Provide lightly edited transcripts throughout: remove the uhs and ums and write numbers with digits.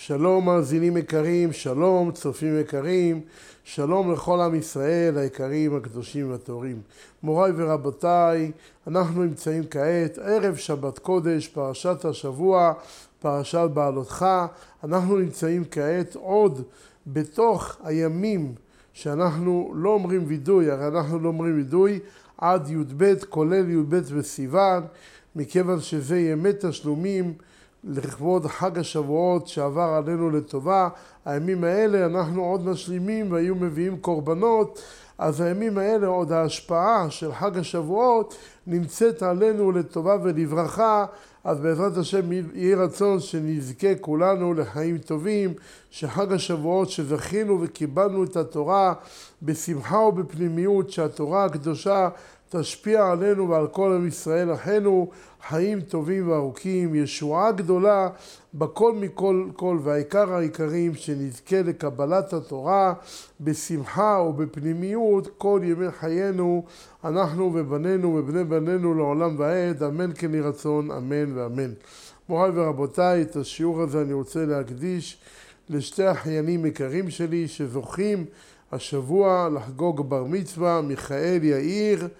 שלום מאזינים יקרים, שלום צופים יקרים, שלום לכל עם ישראל היקרים הקדושים והטהורים. מוריי ורבותיי, אנחנו נמצאים כעת ערב שבת קודש, פרשת השבוע, פרשת בעלותך. אנחנו נמצאים כעת עוד בתוך הימים שאנחנו לא אומרים וידוי, הרי אנחנו לא אומרים וידוי עד י"ב, כולל י"ב בסיוון, מכיוון שזה ימי תשלומים לכבוד חג השבועות שעבר עלינו לטובה. הימים האלה אנחנו עוד משלימים והיו מביאים קורבנות, אז הימים האלה עוד ההשפעה של חג השבועות נמצאת עלינו לטובה ולברכה. אז בעזרת השם יהי רצון שנזכה כולנו לחיים טובים, שחג השבועות שזכינו וקיבלנו את התורה בשמחה ובפנימיות, שהתורה הקדושה תשפיע עלינו ועל כל עם ישראל אחינו, חיים טובים וארוכים, ישועה גדולה בכל מכל כל, והעיקר העיקרים שנזכה לקבלת התורה בשמחה ובפנימיות כל ימי חיינו, אנחנו ובנינו ובני בנינו לעולם ועד, אמן כן יהי רצון, אמן ואמן. מוריי ורבותיי, את השיעור הזה אני רוצה להקדיש לשתי אחיינים יקרים שלי שזוכים השבוע לחגוג בר מצווה, מיכאל יאיר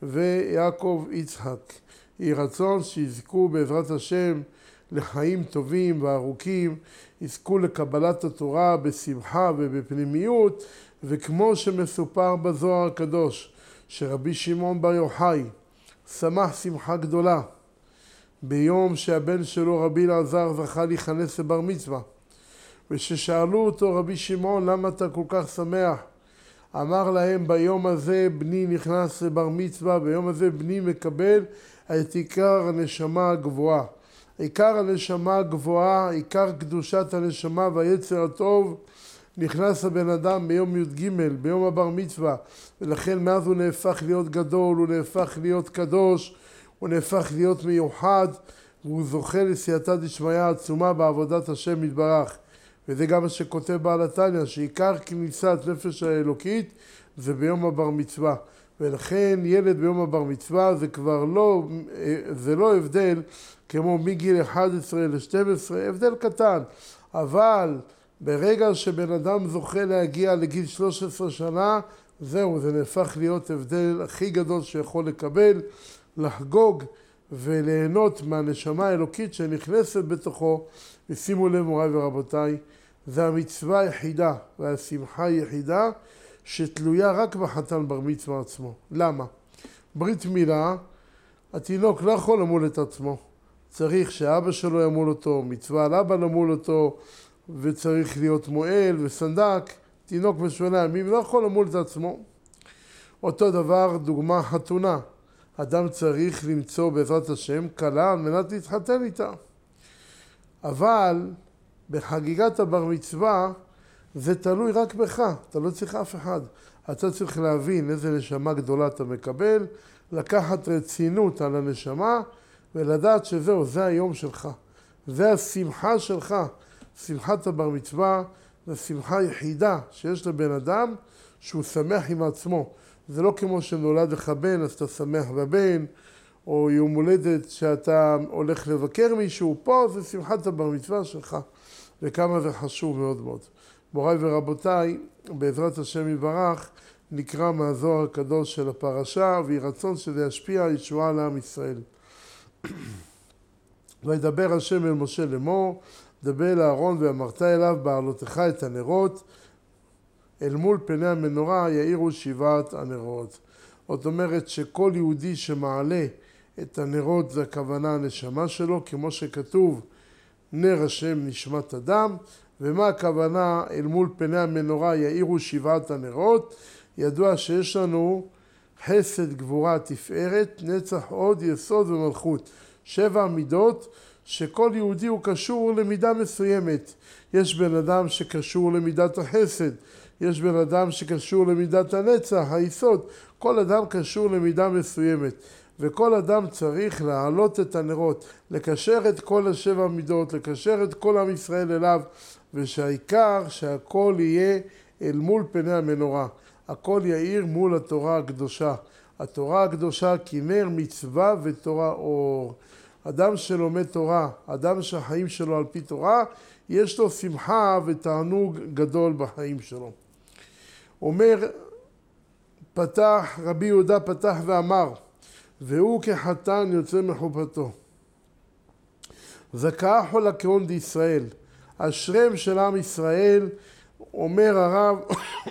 ויעקב יצחק. יהי רצון שיזכו בעזרת השם לחיים טובים וארוכים, יזכו לקבלת התורה בשמחה ובפנימיות, וכמו שמסופר בזוהר הקדוש שרבי שמעון בר יוחאי שמח שמחה גדולה ביום שהבן שלו רבי אלעזר זכה להיכנס לבר מצווה, וששאלו אותו רבי שמעון למה אתה כל כך שמח, אמר להם ביום הזה בני נכנס לבר מצווה, ביום הזה בני מקבל את עיקר הנשמה הגבוהה. עיקר הנשמה הגבוהה, עיקר קדושת הנשמה והיצר הטוב נכנס הבן אדם ביום י"ג, ביום הבר מצווה, ולכן מאז הוא נהפך להיות גדול, הוא נהפך להיות קדוש, הוא נהפך להיות מיוחד, והוא זוכה לסייעתא דשמיא עצומה בעבודת השם יתברך. וזה גם מה שכותב בעל התניא, שעיקר כניסת נפש האלוקית זה ביום הבר מצווה. ולכן ילד ביום הבר מצווה זה כבר לא הבדל כמו מגיל 11 ל-12, הבדל קטן. אבל ברגע שבן אדם זוכה להגיע לגיל 13 שנה, זהו, זה נהפך להיות הבדל הכי גדול שיכול לקבל, לחגוג וליהנות מהנשמה האלוקית שנכנסת בתוכו. ושימו לב מוריי ורבותיי, זה המצווה היחידה והשמחה היחידה שתלויה רק בחתן בר מצווה עצמו. למה? ברית מילה, התינוק לא יכול למול את עצמו. צריך שאבא שלו ימול אותו, מצווה על אבא למול אותו, וצריך להיות מועל וסנדק. תינוק ב8 ימים לא יכול למול את עצמו. אותו דבר דוגמה חתונה. אדם צריך למצוא בעזרת השם כלה על מנת להתחתן איתה. אבל בחגיגת הבר מצווה זה תלוי רק בך, אתה לא צריך אף אחד. אתה צריך להבין איזה נשמה גדולה אתה מקבל, לקחת רצינות על הנשמה ולדעת שזהו, זה היום שלך. זה השמחה שלך. שמחת הבר מצווה זה שמחה יחידה שיש לבן אדם שהוא שמח עם עצמו. זה לא כמו שנולד לך בן אז אתה שמח בבן, או יום הולדת שאתה הולך לבקר מישהו, פה זה שמחת הבר מצווה שלך, וכמה זה חשוב מאוד מאוד. מוריי ורבותיי, בעזרת השם יברך, נקרא מהזוהר הקדוש של הפרשה, ויהי רצון שזה ישפיע ישועה לעם ישראל. וידבר השם אל משה לאמור, דבר אל אהרון ואמרת אליו בעלותך את הנרות, אל מול פני המנורה יאירו 7 הנרות. זאת אומרת שכל יהודי שמעלה את הנרות זה הכוונה הנשמה שלו, כמו שכתוב נר השם נשמת אדם. ומה הכוונה אל מול פני המנורה יאירו 7 הנרות? ידוע שיש לנו חסד, גבורה, תפארת, נצח, הוד, יסוד ומלכות. 7 מידות שכל יהודי הוא קשור למידה מסוימת. יש בן אדם שקשור למידת החסד, יש בן אדם שקשור למידת הנצח, היסוד. כל אדם קשור למידה מסוימת. וכל אדם צריך להעלות את הנרות, לקשר את כל 7 מידות, לקשר את כל עם ישראל אליו, ושהעיקר שהכל יהיה אל מול פני המנורה. הכל יאיר מול התורה הקדושה. התורה הקדושה כי נר מצווה ותורה אור. אדם שלומד תורה, אדם שהחיים שלו על פי תורה, יש לו שמחה ותענוג גדול בחיים שלו. אומר, רבי יהודה פתח ואמר, והוא כחתן יוצא מחופתו. זכה חול הקרון דישראל, אשריהם של עם ישראל, אומר הרב,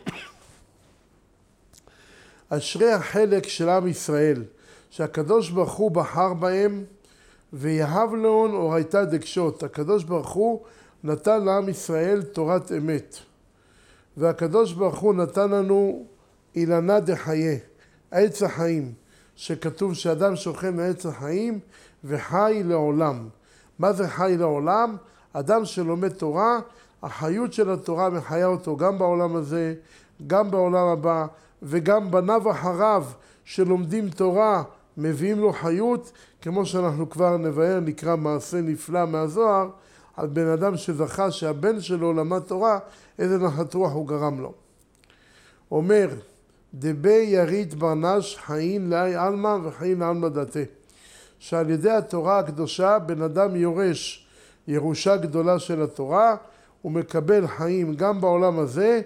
אשרי החלק של עם ישראל, שהקדוש ברוך הוא בחר בהם, ויהב לאון אורייתא דקשות. הקדוש ברוך הוא נתן לעם ישראל תורת אמת, והקדוש ברוך הוא נתן לנו אילנה דחיה, עץ החיים, שכתוב שאדם שוכן מעץ החיים וחי לעולם. מה זה חי לעולם? אדם שלומד תורה, החיות של התורה מחיה אותו גם בעולם הזה, גם בעולם הבא, וגם בניו אחריו שלומדים תורה מביאים לו חיות, כמו שאנחנו כבר נבהר, נקרא מעשה נפלא מהזוהר, על בן אדם שזכה שהבן שלו למד תורה, איזה נחת רוח הוא גרם לו. אומר, דבי ירית ברנש חיים לאי אלמה וחיים לעלמא דתה, שעל ידי התורה הקדושה בן אדם יורש ירושה גדולה של התורה, הוא מקבל חיים גם בעולם הזה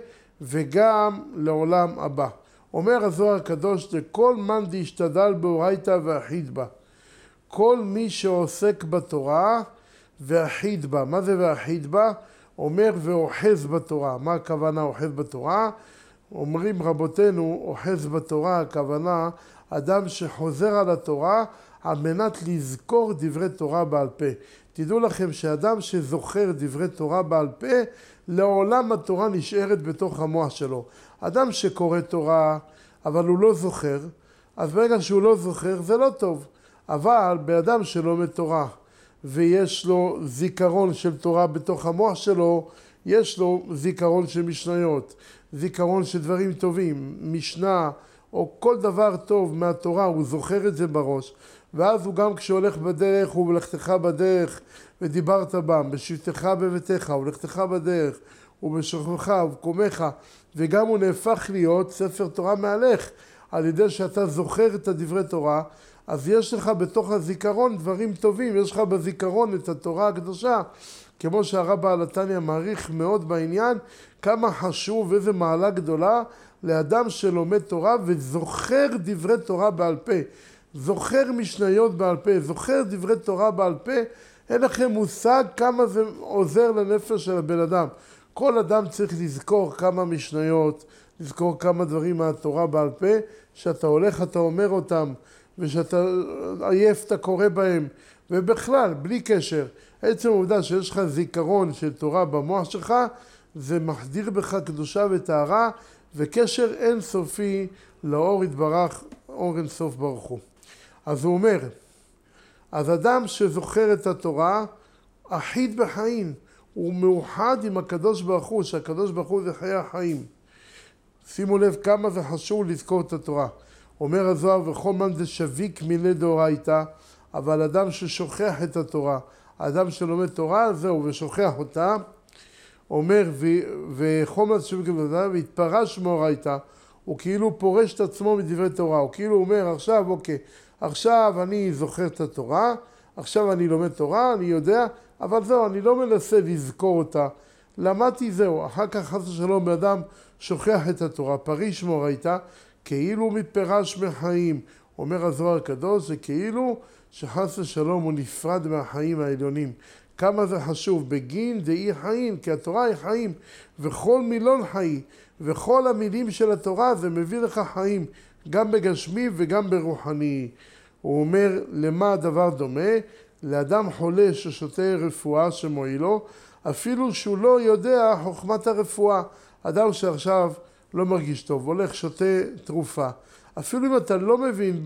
וגם לעולם הבא. אומר הזוהר הקדוש, לכל מאן דהשתדל באורייתא ואחיד בה. כל מי שעוסק בתורה ואחיד בה. מה זה ואחיד בה? אומר ואוחז בתורה. מה הכוונה אוחז בתורה? אומרים רבותינו, אוחז בתורה, הכוונה אדם שחוזר על התורה על מנת לזכור דברי תורה בעל פה. תדעו לכם שאדם שזוכר דברי תורה בעל פה, לעולם התורה נשארת בתוך המוח שלו. אדם שקורא תורה אבל הוא לא זוכר, אז ברגע שהוא לא זוכר זה לא טוב. אבל באדם שלומד תורה ויש לו זיכרון של תורה בתוך המוח שלו, יש לו זיכרון של משניות, זיכרון של דברים טובים, משנה או כל דבר טוב מהתורה, הוא זוכר את זה בראש. ואז הוא גם כשהולך בדרך, הוא ולכתך בדרך ודיברת בם, בשבתך בביתך ולכתך בדרך ובשוכבך ובקומך, וגם הוא נהפך להיות ספר תורה מהלך על ידי שאתה זוכר את הדברי תורה. אז יש לך בתוך הזיכרון דברים טובים, יש לך בזיכרון את התורה הקדושה, כמו שהרב בעל התניא מעריך מאוד בעניין, כמה חשוב ואיזה מעלה גדולה לאדם שלומד תורה וזוכר דברי תורה בעל פה, זוכר משניות בעל פה, זוכר דברי תורה בעל פה. אין לכם מושג כמה זה עוזר לנפש של הבן אדם. כל אדם צריך לזכור כמה משניות, לזכור כמה דברים מהתורה בעל פה, שאתה הולך אתה אומר אותם, ושאתה עייף אתה קורא בהם, ובכלל בלי קשר, עצם העובדה שיש לך זיכרון של תורה במוח שלך, זה מחדיר בך קדושה וטהרה וקשר אינסופי לאור יתברך, אור אינסוף ברוך הוא. אז הוא אומר, אז אדם שזוכר את התורה, אחיד בחיים, הוא מאוחד עם הקדוש ברוך הוא, שהקדוש ברוך הוא זה חיי החיים. שימו לב כמה זה חשוב לזכור את התורה. אומר הזוהר, וכל מאן דשביק מילי דאורייתא, אבל אדם ששוכח את התורה, האדם שלומד תורה, זהו, ושוכח אותה, אומר, וכל מאן דשביק מילי דאורייתא, והתפרש מאורייתא, הוא כאילו פורש את עצמו מדברי תורה, הוא כאילו אומר, עכשיו, אוקיי, עכשיו אני זוכר את התורה, עכשיו אני לומד תורה, אני יודע, אבל זהו, אני לא מנסה לזכור אותה. למדתי זהו, אחר כך חס ושלום באדם שוכח את התורה, פריש מאורייתא, כאילו מתפרש מחיים. אומר הזוהר הקדוש, זה כאילו שחס ושלום הוא נפרד מהחיים העליונים. כמה זה חשוב, בגין דאי חיים, כי התורה היא חיים, וכל מילון חיים, וכל המילים של התורה זה מביא לך חיים, גם בגשמי וגם ברוחני. הוא אומר, למה הדבר דומה? לאדם חולה ששותה רפואה שמועילו, אפילו שהוא לא יודע חוכמת הרפואה. אדם שעכשיו לא מרגיש טוב, הולך שותה תרופה. אפילו אם אתה לא מבין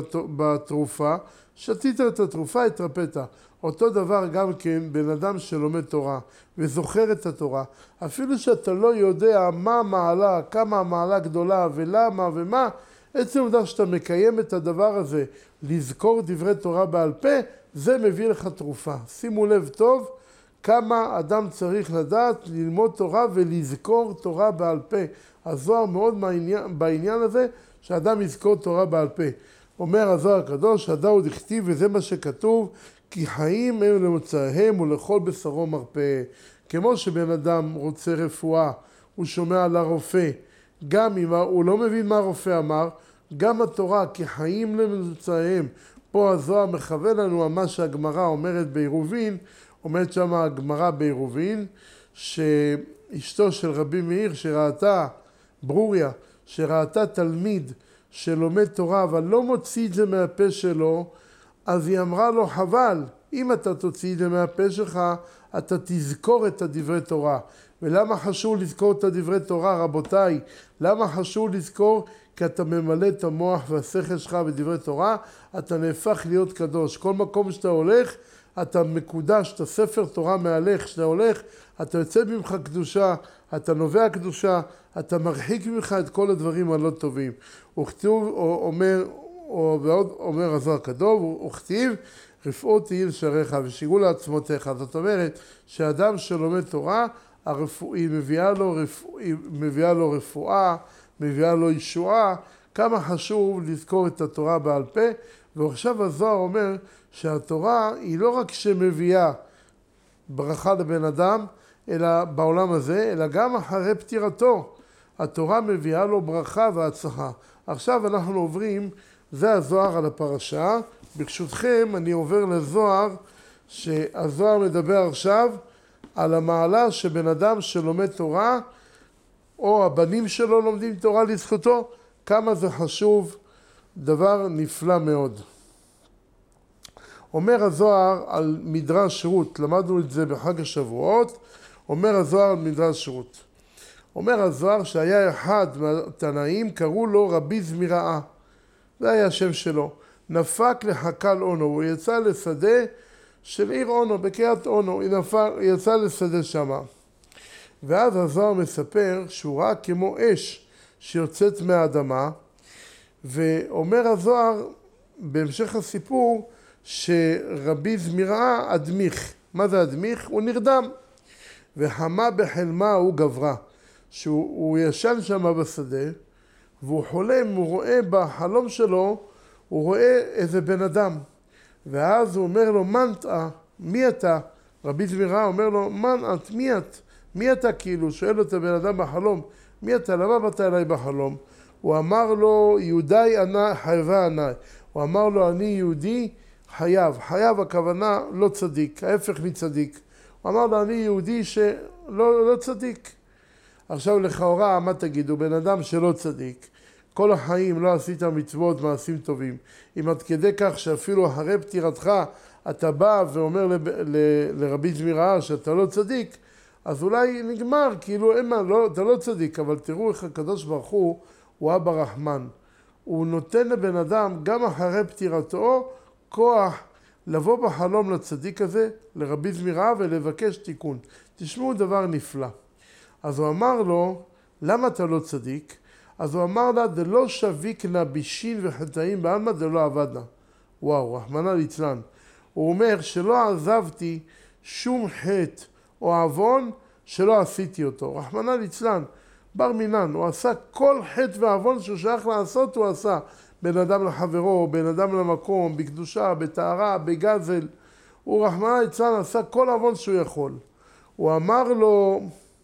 בתרופה, שתית את התרופה, התרפאת. אותו דבר גם כן בן אדם שלומד תורה וזוכר את התורה. אפילו שאתה לא יודע מה המעלה, כמה המעלה גדולה ולמה ומה, עצם עובדה שאתה מקיים את הדבר הזה, לזכור דברי תורה בעל פה, זה מביא לך תרופה. שימו לב טוב כמה אדם צריך לדעת ללמוד תורה ולזכור תורה בעל פה. הזוהר מאוד בעניין הזה שאדם יזכור תורה בעל פה. אומר הזוהר הקדוש, הדאוד הכתיב, וזה מה שכתוב, כי חיים הם למוצאיהם ולכל בשרו מרפא. כמו שבן אדם רוצה רפואה, הוא שומע על הרופא, גם אם הוא לא מבין מה הרופא אמר, גם התורה כחיים למבצעיהם. פה הזוהר מכוון לנו על מה שהגמרא אומרת בעירובין, אומרת שם הגמרא בעירובין, שאשתו של רבי מאיר שראתה, ברוריה, שראתה תלמיד שלומד תורה אבל לא מוציא את זה מהפה שלו, אז היא אמרה לו חבל, אם אתה תוציא את זה מהפה שלך, אתה תזכור את הדברי תורה. ולמה חשוב לזכור את הדברי תורה, רבותיי? למה חשוב לזכור? כי אתה ממלא את המוח והשכל שלך בדברי תורה, אתה נהפך להיות קדוש. כל מקום שאתה הולך, אתה מקודש, אתה ספר תורה מהלך, שאתה הולך, אתה יוצא ממך קדושה, אתה נובע קדושה, אתה מרחיק ממך את כל הדברים הלא טובים. וכתוב, ועוד אומר הזוהר הקדוש, וכתיב, רפאות תהי לשעריך ושיגעו לעצמותיך. זאת אומרת, שאדם שלומד תורה, היא מביאה לו רפואה, מביאה לו ישועה. כמה חשוב לזכור את התורה בעל פה. ועכשיו הזוהר אומר שהתורה היא לא רק שמביאה ברכה לבן אדם, אלא בעולם הזה, אלא גם אחרי פטירתו. התורה מביאה לו ברכה והצלחה. עכשיו אנחנו עוברים, זה הזוהר על הפרשה. ברשותכם אני עובר לזוהר, שהזוהר מדבר עכשיו על המעלה שבן אדם שלומד תורה, או הבנים שלו לומדים תורה לזכותו, כמה זה חשוב, דבר נפלא מאוד. אומר הזוהר על מדרש רות, למדנו את זה בחג השבועות, אומר הזוהר על מדרש רות. אומר הזוהר שהיה אחד מהתנאים, קראו לו רבי זמיראה, זה היה השם שלו, נפק לחקל אונו, הוא יצא לשדה של עיר אונו, בקריית אונו, יצא לשדה שמה. ואז הזוהר מספר שהוא ראה כמו אש שיוצאת מהאדמה, ואומר הזוהר בהמשך הסיפור שרבי זמיראה אדמיך. מה זה אדמיך? הוא נרדם. וחמה בחלמה הוא גברה. שהוא ישן שם בשדה, והוא חולם, הוא רואה בחלום שלו, הוא רואה איזה בן אדם. ואז הוא אומר לו, מנטה, מי אתה? רבי זמיראה אומר לו, מנת, מי את? מי אתה כאילו? שואל אותו בן אדם בחלום, מי אתה? למה באת אליי בחלום? הוא אמר לו, יהודי חייבה עיניי. הוא אמר לו, אני יהודי חייב הכוונה לא צדיק, ההפך מצדיק. הוא אמר לו, אני יהודי שלא צדיק. עכשיו לכאורה, מה תגידו? בן אדם שלא צדיק, כל החיים לא עשית מצוות, מעשים טובים. אם עד כדי כך שאפילו אחרי פטירתך אתה בא ואומר לרבי זמיראה שאתה לא צדיק, אז אולי נגמר, כאילו אתה לא צדיק, אבל תראו איך הקדוש ברוך הוא אבא רחמן. הוא נותן לבן אדם גם אחרי פטירתו כוח לבוא בחלום לצדיק הזה, לרבי זמיראה, ולבקש תיקון. תשמעו דבר נפלא. אז הוא אמר לו, למה אתה לא צדיק? אז הוא אמר לה, דלא שביקנה בישין וחטאים בעלמא דלא עבדנה. וואו, רחמנא ליצלן. הוא אומר שלא עזבתי שום חטא או עוון שלא עשיתי אותו. רחמנא ליצלן, בר מינן, הוא עשה כל חטא ועוון שהוא שייך לעשות, הוא עשה. בן אדם לחברו, בן אדם למקום, בקדושה, בטהרה, בגזל. הוא רחמנא ליצלן עשה כל עוון שהוא יכול. הוא אמר לו,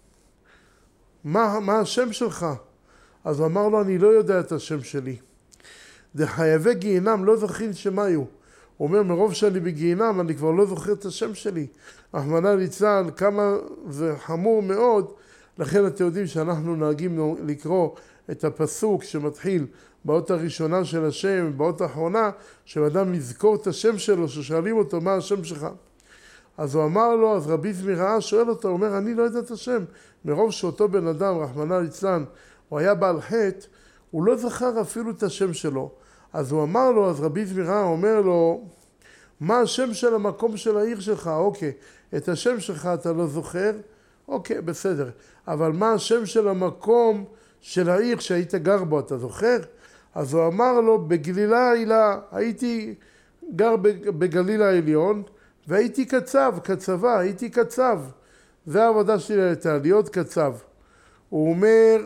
מה השם שלך? אז הוא אמר לו, אני לא יודע את השם שלי. דחייבי גיהינם לא זוכרים שמיו. הוא אומר, מרוב שאני בגיהינם, אני כבר לא זוכר את השם שלי. רחמנא ליצלן, כמה זה חמור מאוד. לכן אתם יודעים שאנחנו נוהגים לקרוא את הפסוק שמתחיל באות הראשונה של השם, באות האחרונה, שאדם יזכור את השם שלו, ששואלים אותו מה השם שלך. אז הוא אמר לו, אז רבי זמיראה שואל אותו, הוא אומר, אני לא יודע את השם. מרוב שאותו בן אדם, רחמנא ליצלן, הוא היה בעל חטא, הוא לא זכר אפילו את השם שלו. אז הוא אמר לו, אז רבי זמיראה אומר לו, מה השם של המקום של העיר שלך? אוקיי, את השם שלך אתה לא זוכר? אוקיי, בסדר. אבל מה השם של המקום של העיר שהיית גר בו, אתה זוכר? אז הוא אמר לו, בגלילה העילה, הייתי גר בגליל העליון, והייתי קצבה, הייתי קצב. זה העבודה שלי הייתה, להיות קצב. הוא אומר,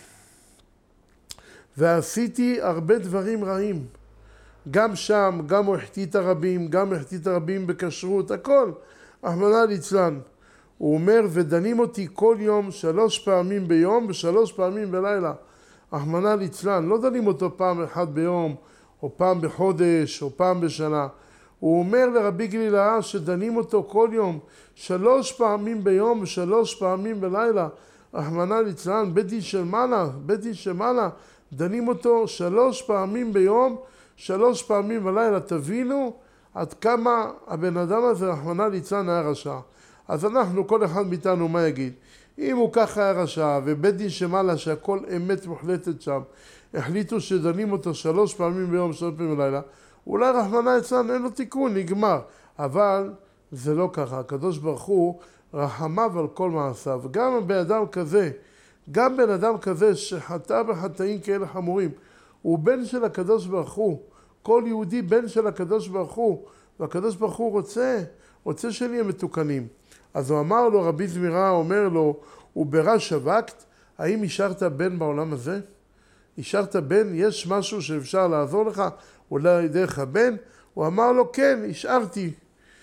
ועשיתי הרבה דברים רעים. גם שם, גם החטיא את הרבים, גם החטיא את הרבים בכשרות, הכל. רחמנא ליצלן. הוא אומר, ודנים אותי כל יום 3 פעמים ביום ו3 פעמים בלילה. רחמנא ליצלן, לא דנים אותו פעם אחת ביום, או פעם בחודש, או פעם בשנה. הוא אומר לרבי גלילה שדנים אותו כל יום, 3 פעמים ביום ו3 פעמים בלילה. רחמנא ליצלן, בית דין של מעלה, דנים אותו 3 פעמים ביום, 3 פעמים בלילה. תבינו עד כמה הבן אדם הזה, רחמנא ליצלן, היה רשע. אז אנחנו, כל אחד מאיתנו, מה יגיד? אם הוא ככה היה רשע, ובית דין של מעלה, שהכל אמת מוחלטת שם, החליטו שדנים אותו 3 פעמים ביום, 3 פעמים בלילה, אולי רחמנא ליצלן אין לו תיקון, נגמר. אבל זה לא ככה. הקדוש ברוך הוא רחמיו על כל מעשיו. גם בן אדם כזה שחטא בחטאים כאלה חמורים, הוא בן של הקדוש ברוך הוא. כל יהודי בן של הקדוש ברוך הוא, והקדוש ברוך הוא רוצה שנהיה מתוקנים. אז הוא אמר לו, רבי זמירה אומר לו, וברא שבקת, האם השארת בן בעולם הזה? השארת בן? יש משהו שאפשר לעזור לך? אולי דרך הבן? הוא אמר לו, כן, השארתי.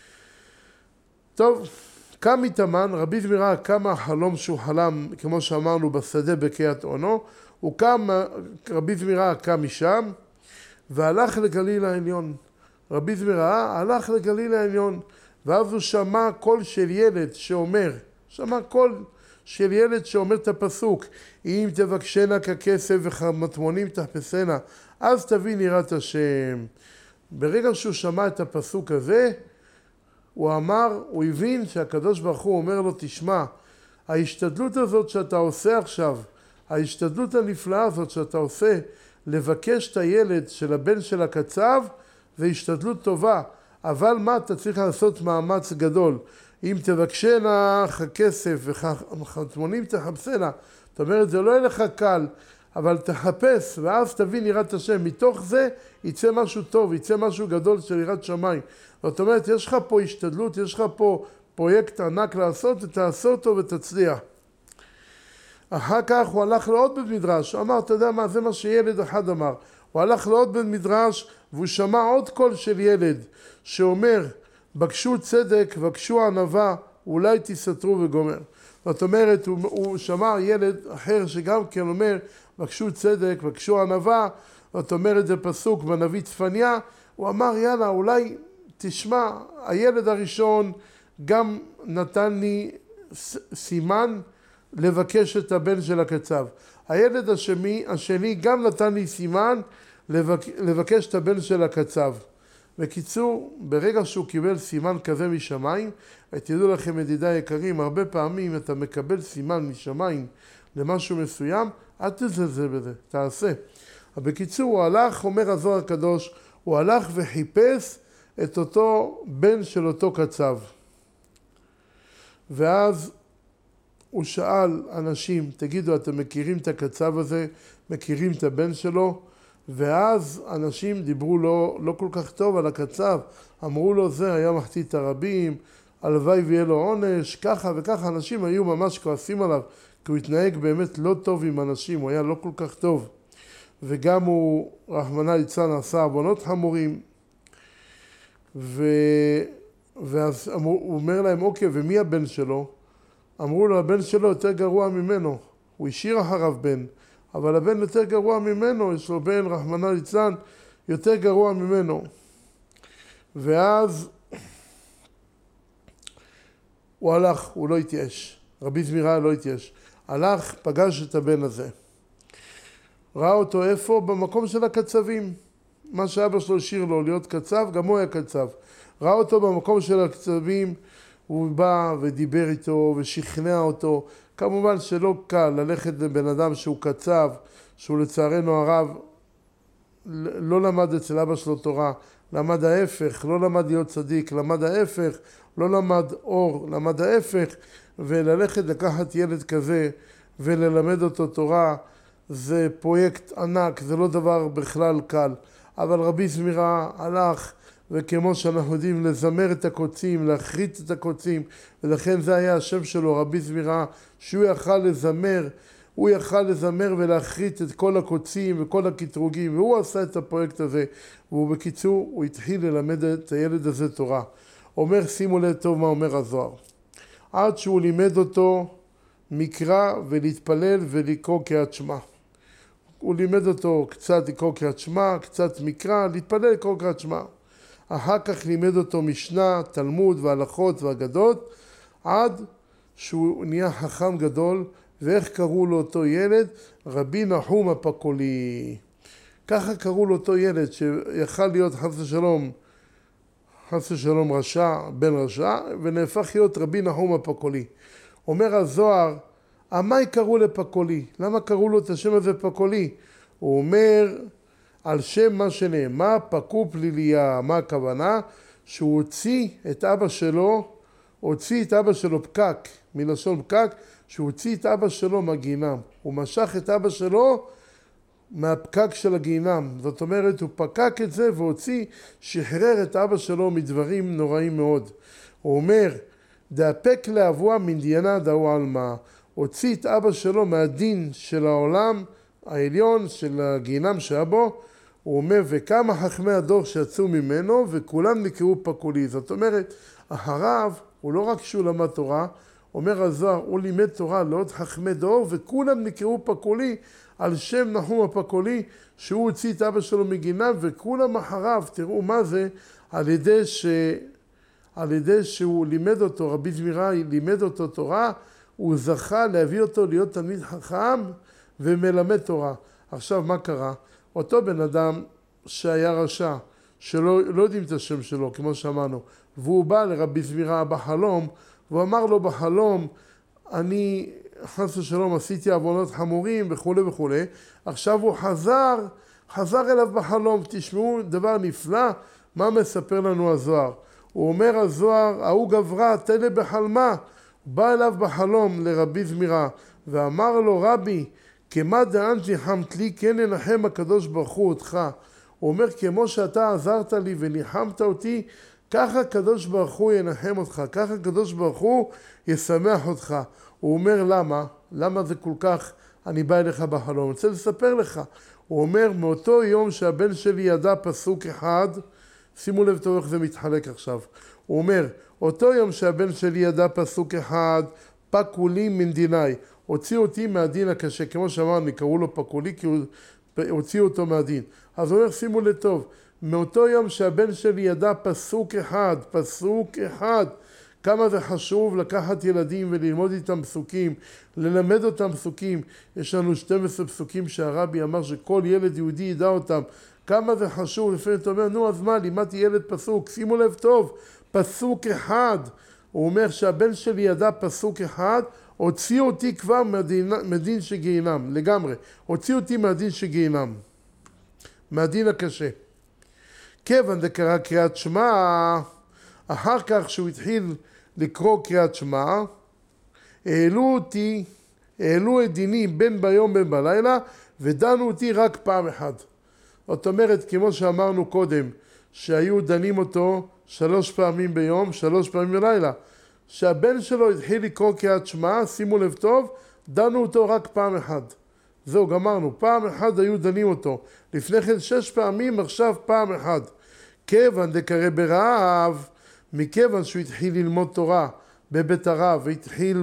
טוב, קם מתאמן, רבי זמירה קם החלום שהוא חלם, כמו שאמרנו, בשדה בקריית אונו, רבי זמירה קם משם, והלך לגליל העליון. רבי זמירה הלך לגליל העליון, ואז הוא שמע קול של ילד שאומר את הפסוק, אם תבקשנה ככסף וכמטמונים תחפשנה, אז תבין יראת השם. ברגע שהוא שמע את הפסוק הזה, הוא הבין שהקדוש ברוך הוא אומר לו, תשמע, ההשתדלות הזאת שאתה עושה עכשיו, ההשתדלות הנפלאה הזאת שאתה עושה, לבקש את הילד של הבן של הקצב, זה השתדלות טובה, אבל מה אתה צריך לעשות מאמץ גדול? אם תבקשנה כסף וכמטמונים תחפשנה, זאת אומרת זה לא יהיה לך קל, אבל תחפש ואז תבין יראת השם, מתוך זה יצא משהו טוב, יצא משהו גדול של יראת שמיים. זאת אומרת יש לך פה השתדלות, יש לך פה פרויקט ענק לעשות, תעשה אותו ותצליח. אחר כך הוא הלך לעוד בית מדרש, הוא אמר, אתה יודע מה, זה מה שילד אחד אמר. הוא הלך לעוד בית מדרש והוא שמע עוד קול של ילד שאומר, בקשו צדק, בקשו ענווה, אולי תסתרו וגומר. זאת אומרת, הוא שמע ילד אחר שגם כן אומר, בקשו צדק, בקשו ענווה, זאת אומרת, זה פסוק בנביא צפניה, הוא אמר, יאללה, אולי תשמע, הילד הראשון גם נתן לי סימן לבקש את הבן של הקצב. הילד השני גם נתן לי סימן לבקש את הבן של הקצב. בקיצור, ברגע שהוא קיבל סימן כזה משמיים, תדעו לכם ידידיי יקרים, הרבה פעמים אתה מקבל סימן משמיים למשהו מסוים, אל תזלזל בזה, תעשה. אבל בקיצור, הוא הלך, אומר הזוהר הקדוש, הוא הלך וחיפש את אותו בן של אותו קצב. ואז הוא שאל אנשים, תגידו, אתם מכירים את הקצב הזה? מכירים את הבן שלו? ואז אנשים דיברו לא כל כך טוב על הקצב, אמרו לו זה היה מחטיא את הרבים, הלוואי ויהיה לו עונש, ככה וככה. אנשים היו ממש כועסים עליו, כי הוא התנהג באמת לא טוב עם אנשים, הוא היה לא כל כך טוב. וגם הוא, רחמנא ליצלן, עשה עוונות חמורים. ואז הוא אומר להם, אוקיי, ומי הבן שלו? אמרו לו, הבן שלו יותר גרוע ממנו, הוא השאיר אחריו בן. אבל הבן יותר גרוע ממנו, יש לו בן, רחמנא ליצלן, יותר גרוע ממנו. ואז הוא הלך, הוא לא התייאש. רבי זמירה לא התייאש. הלך, פגש את הבן הזה. ראה אותו איפה? במקום של הקצבים. מה שאבא שלו השאיר לו להיות קצב, גם הוא היה קצב. ראה אותו במקום של הקצבים, הוא בא ודיבר איתו ושכנע אותו. כמובן שלא קל ללכת לבן אדם שהוא קצב, שהוא לצערנו הרב לא למד אצל אבא שלו תורה, למד ההפך, לא למד להיות צדיק, למד ההפך, לא למד אור, למד ההפך, וללכת לקחת ילד כזה וללמד אותו תורה, זה פרויקט ענק, זה לא דבר בכלל קל. אבל רבי זמירה הלך, וכמו שאנחנו יודעים, לזמר את הקוצים, להחריט את הקוצים, ולכן זה היה השם שלו, רבי זמירה, שהוא יכל לזמר, הוא יכל לזמר ולהחריט את כל הקוצים וכל הקטרוגים, והוא עשה את הפרויקט הזה, והוא בקיצור, הוא התחיל ללמד את הילד הזה תורה. אומר, שימו לב טוב מה אומר הזוהר. עד שהוא לימד אותו מקרא ולהתפלל ולקרוא קריאת שמע. הוא לימד אותו קצת לקרוא קריאת שמע, קצת מקרא, להתפלל לקרוא קריאת שמע. אחר כך לימד אותו משנה, תלמוד והלכות ואגדות, עד שהוא נהיה חכם גדול. ואיך קראו לו אותו ילד? רבי נחום הפקולי. ככה קראו לו אותו ילד שיכל להיות חס ושלום רשע, בן רשע, ונהפך להיות רבי נחום הפקולי. אומר הזוהר, מה קראו לפקולי? למה קראו לו את השם הזה פקולי? הוא אומר, על שם מה שנאמר, פקו פליליה. מה הכוונה? שהוא הוציא את אבא שלו פקק, מלשון פקק, שהוא הוציא את אבא שלו מהגיהינם. הוא משך את אבא שלו מהפקק של הגיהינם. זאת אומרת, הוא פקק את זה והוציא, שחרר את אבא שלו מדברים נוראים מאוד. הוא אומר, דאפק לאבוה מנדיינה דאו עלמא. הוציא את אבא שלו מהדין של העולם העליון, של הגיהינם שהיה בו. הוא אומר, וכמה חכמי הדור שיצאו ממנו, וכולם נקראו פקולי. זאת אומרת, הרב, הוא לא רק שהוא למד תורה, אומר הזוהר, הוא לימד תורה לעוד חכמי דור, וכולם נקראו פקולי על שם נחום הפקולי, שהוא הוציא את אבא שלו מגיהינם, וכולם אחריו, תראו מה זה, על ידי שהוא לימד אותו, רבי זמירה לימד אותו תורה, הוא זכה להביא אותו להיות תלמיד חכם ומלמד תורה. עכשיו מה קרה? אותו בן אדם שהיה רשע, שלא יודעים את השם שלו, כמו שאמרנו, והוא בא לרבי זמירה בחלום, והוא אמר לו בחלום, אני חס ושלום עשיתי עוונות חמורים וכו' וכו'. עכשיו הוא חזר אליו בחלום. תשמעו דבר נפלא, מה מספר לנו הזוהר? הוא אומר הזוהר, ההוא גברה תלה בחלמה. הוא בא אליו בחלום לרבי זמירה, ואמר לו, רבי, כמה דאנתי ניחמת לי, כן ינחם הקדוש ברוך הוא אותך. הוא אומר, כמו שאתה עזרת לי וניחמת אותי, ככה הקדוש ברוך הוא ינחם אותך, ככה הקדוש ברוך הוא ישמח אותך. הוא אומר, למה זה כל כך, אני בא אליך בחלום? אני רוצה לספר לך. הוא אומר, מאותו יום שהבן שלי ידע פסוק אחד, שימו לב טוב איך זה מתחלק עכשיו. הוא אומר, אותו יום שהבן שלי ידע פסוק אחד, פקולי מנדיני, הוציא אותי מהדין הקשה. כמו שאמרנו, קראו לו פקולי כי הוא הוציא אותו מהדין. אז הוא אומר, שימו לב טוב, מאותו יום שהבן שלי ידע פסוק אחד, כמה זה חשוב לקחת ילדים וללמוד איתם פסוקים, ללמד אותם פסוקים. יש לנו 12 פסוקים שהרבי אמר שכל ילד יהודי ידע אותם. כמה זה חשוב, לפעמים אתה אומר, נו אז מה, לימדתי ילד פסוק, שימו לב טוב, פסוק אחד. הוא אומר שהבן שלי ידע פסוק אחד, הוציא אותי כבר מהדין שגיהינם, לגמרי. הוציא אותי מהדין שגיהינם, מהדין הקשה. כיוון דקרא קריאת שמע, אחר כך שהוא התחיל לקרוא קריאת שמע, העלו את דיני בין ביום בין בלילה, ודנו אותי רק פעם אחת. זאת אומרת, כמו שאמרנו קודם, שהיו דנים אותו 3 פעמים ביום, 3 פעמים בלילה. שהבן שלו התחיל לקרוא קריאת שמע, שימו לב טוב, דנו אותו רק פעם אחת. זהו, גמרנו. פעם אחת היו דנים אותו. לפני כן 6 פעמים, עכשיו פעם אחת. כיוון דקרא ברעב, מכיוון שהוא התחיל ללמוד תורה בבית הרב, והתחיל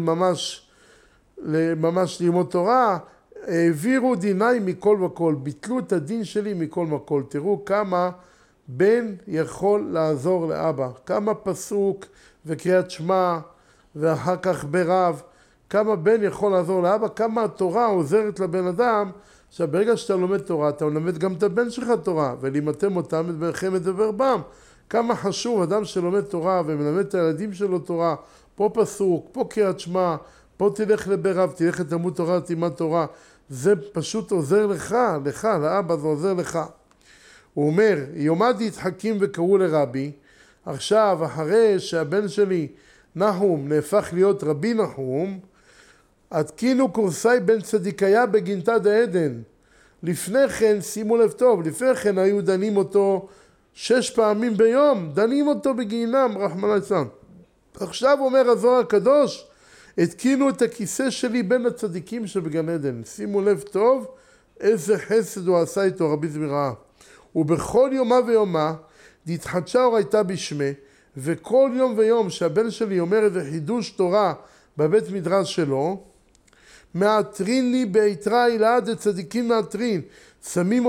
ממש ללמוד תורה, העבירו דיני מכל וכל, ביטלו את הדין שלי מכל וכל. תראו כמה בן יכול לעזור לאבא, כמה פסוק וקריאת שמע ואחר כך ברב, כמה בן יכול לעזור לאבא, כמה התורה עוזרת לבן אדם. עכשיו ברגע שאתה לומד תורה, אתה מלמד גם את הבן שלך תורה, ולימדתם אותם את ברכם את דבר בם. כמה חשוב אדם שלומד תורה ומלמד את הילדים שלו תורה, פה פסוק, פה קריאת שמע, פה תלך לברב, תלך לתלמוד תורה, תלמד תורה. זה פשוט עוזר לך, לאבא זה עוזר לך. הוא אומר, יומד יתחכים וקראו לרבי. עכשיו, אחרי שהבן שלי נחום נהפך להיות רבי נחום, התקינו קורסאי בן צדיקיה בגינתא דעדן. לפני כן, שימו לב טוב, לפני כן היו דנים אותו 6 פעמים ביום, דנים אותו בגיהינם, רחמנא ליצלן. עכשיו אומר הזוהר הקדוש, התקינו את הכיסא שלי בין הצדיקים שבגן עדן. שימו לב טוב, איזה חסד הוא עשה איתו רבי זמירה. ובכל יומה ויומה, דתחדשה אורייתא בשמה, וכל יום ויום שהבן שלי אומר איזה חידוש תורה בבית מדרש שלו, מאתרין לי ביתראי לעד הצדיקים מאתרין, שמים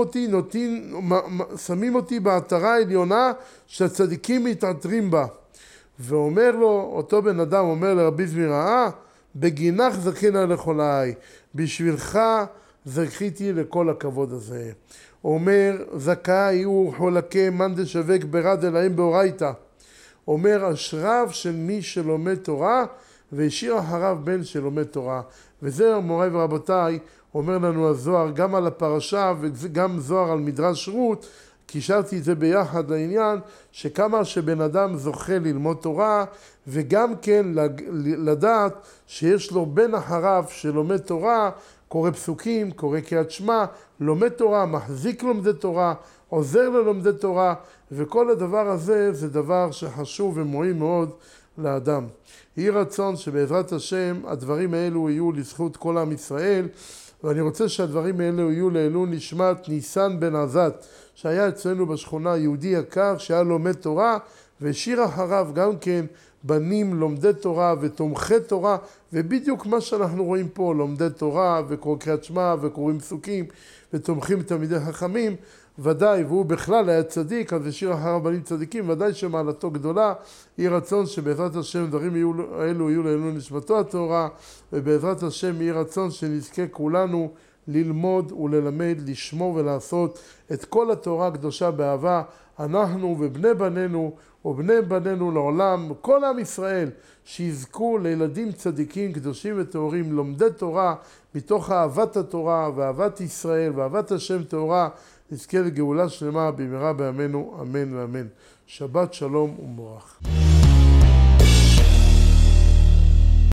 אותי בעטרה העליונה שהצדיקים מתעטרים בה. ואומר לו, אותו בן אדם אומר לרבי זמירה, בגינך זכינה לחולי, בשבילך זכיתי לכל הכבוד הזה. אומר, זכאי הוא חולקי מאן דשווק ברד אלוהים באורייתא. אומר, אשריו של מי שלומד תורה, והשאיר אחריו בן שלומד תורה. וזה, מוריי ורבותיי, אומר לנו הזוהר גם על הפרשה וגם זוהר על מדרש רות, קישרתי את זה ביחד לעניין שכמה שבן אדם זוכה ללמוד תורה וגם כן לדעת שיש לו בן אחריו שלומד תורה, קורא פסוקים, קורא קריאת שמע, לומד תורה, מחזיק לומדי תורה, עוזר ללומדי תורה, וכל הדבר הזה זה דבר שחשוב ומועיל מאוד לאדם. יהי רצון שבעזרת השם הדברים האלו יהיו לזכות כל עם ישראל, ואני רוצה שהדברים האלו יהיו לעילוי נשמת ניסן בן עזת, שהיה אצלנו בשכונה יהודי יקר שהיה לומד תורה, והשאיר אחריו גם כן בנים לומדי תורה ותומכי תורה, ובדיוק מה שאנחנו רואים פה, לומדי תורה וקורא קריאת שמע וקוראים פסוקים ותומכים תלמידי חכמים, ודאי, והוא בכלל היה צדיק, אז השאיר אחריו בנים צדיקים, ודאי שמעלתו גדולה. יהי רצון שבעזרת השם דברים האלו יהיו לעילוי נשמתו הטהורה, ובעזרת השם יהי רצון שנזכה כולנו ללמוד וללמד, לשמור ולעשות את כל התורה הקדושה באהבה, אנחנו ובני בנינו ובני בנינו לעולם, כל עם ישראל, שיזכו לילדים צדיקים, קדושים וטהורים, לומדי תורה, מתוך אהבת התורה ואהבת ישראל ואהבת השם טהורה, נזכה לגאולה שלמה במהרה בימינו, אמן ואמן. שבת שלום ומבורך.